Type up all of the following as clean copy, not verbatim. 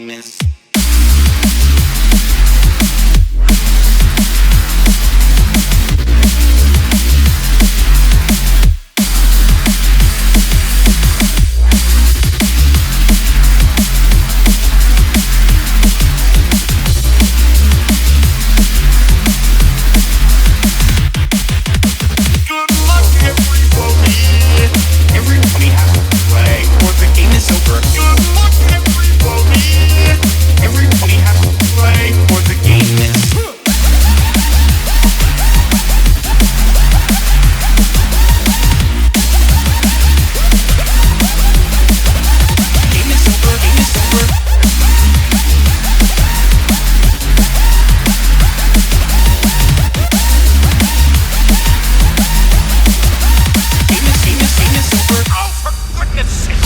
game is. Everybody has to play, or the game is over. Good luck, everybody. Everybody has to play, or the game is. Game is over. Game is over. Game is over. Oh, for goodness sake.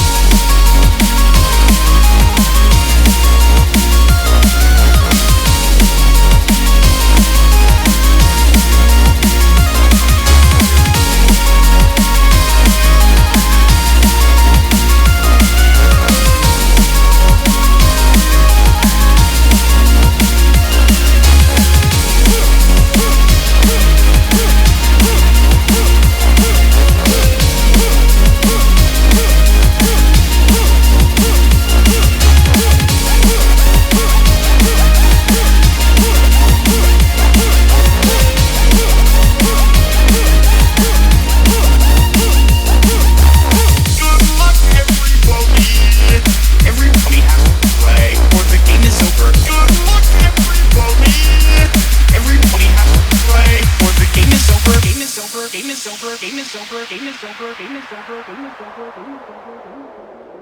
Everybody has to play, or the game is over. Good luck, everybody. Everybody has to play, or the game is over. Game is over. Game is over. Game is over. Game is over. Game is over. Game is over. Game is over. Game is over.